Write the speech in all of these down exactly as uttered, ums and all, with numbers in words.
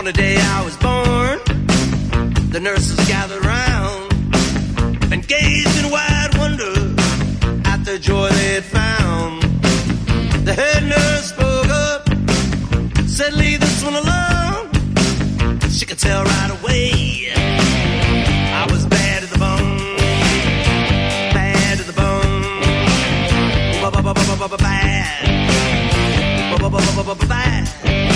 On the day I was born, the nurses gathered round and gazed in wide wonder at the joy they had found. The head nurse spoke up, said, leave this one alone. She could tell right away I was bad to the bone. Bad to the bone. Bad. Bad.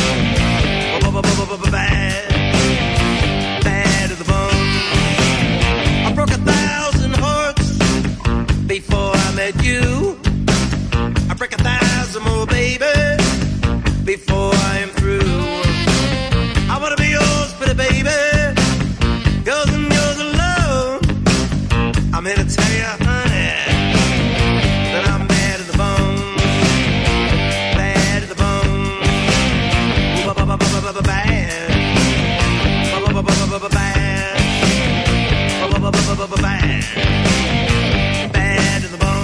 Bad. Bad to the bone. I broke a thousand hearts before I met you. I break a thousand more, baby, before I am through. I wanna be yours, pretty baby, yours and yours alone. I'm here to tell you, honey, that I'm bad to the bone. Bad to the bone. Bad. Bad. Bad. Bad to the bone.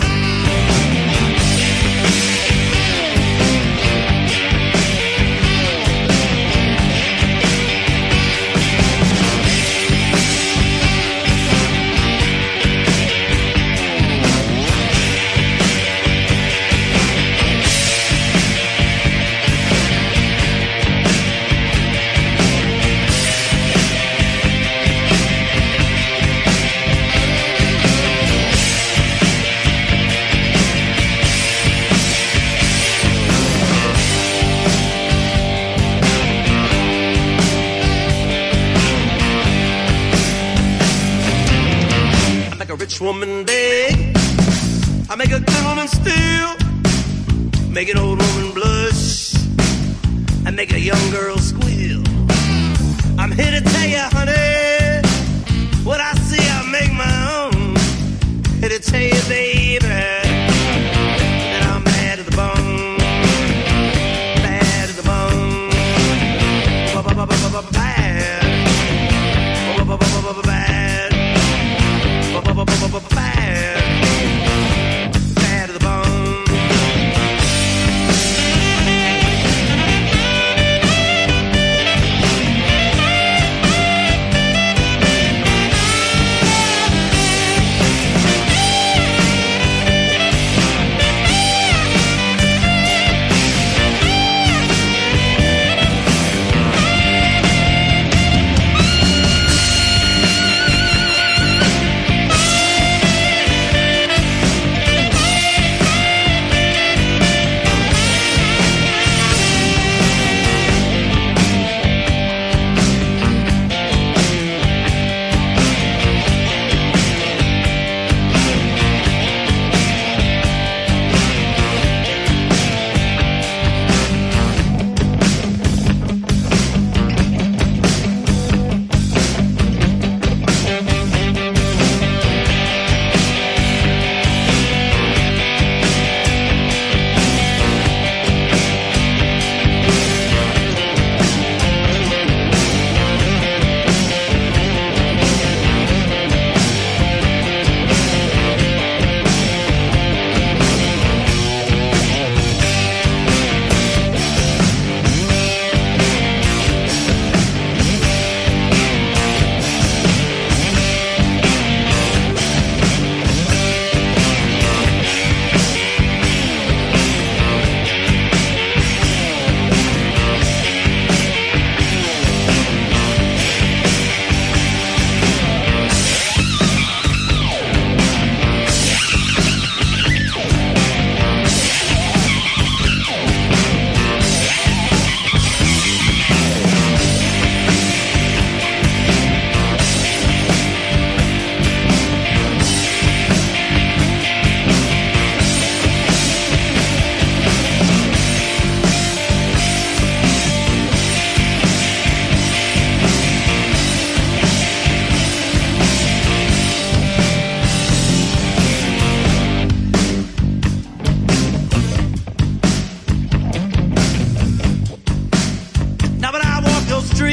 Rich woman beg, I make a good woman steal, make an old woman blush, and make a young girl squeal. I'm here to tell you, honey, what I see I make my own. Here to tell you, baby, that I'm bad to the bone. Bad to the bone. Bad. Bad. Bad, bad to the bone.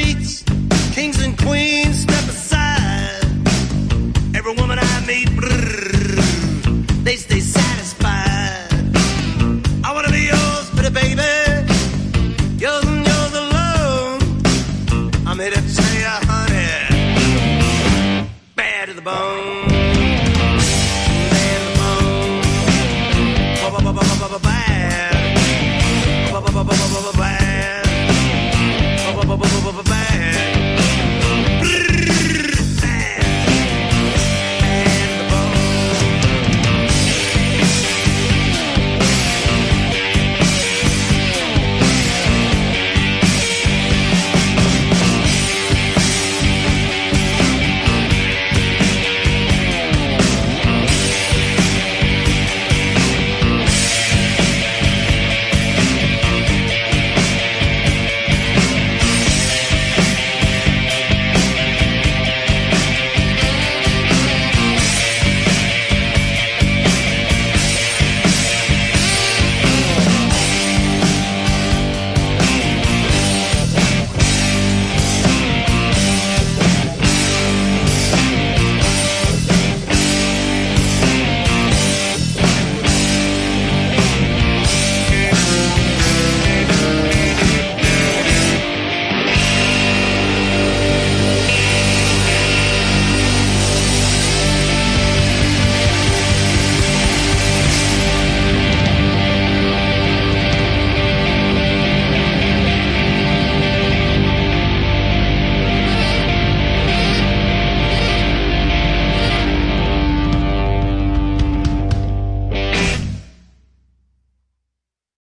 Kings and queens step aside. Every woman I meet, brrr,